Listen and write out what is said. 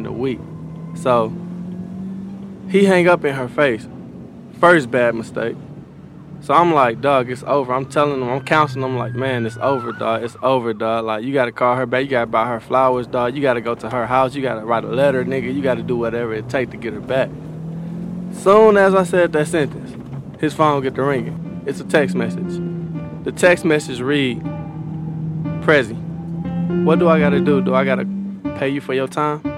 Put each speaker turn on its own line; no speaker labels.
the week. So he hang up in her face. First bad mistake. So I'm like, dog, it's over. I'm telling him, I'm counseling him like, man, it's over, dog. It's over, dog. Like, you got to call her back. You got to buy her flowers, dog. You got to go to her house. You got to write a letter, nigga. You got to do whatever it take to get her back. Soon as I said that sentence, his phone get to ringing. It's a text message. The text message read, Prezi, what do I got to do? Do I got to pay you for your time?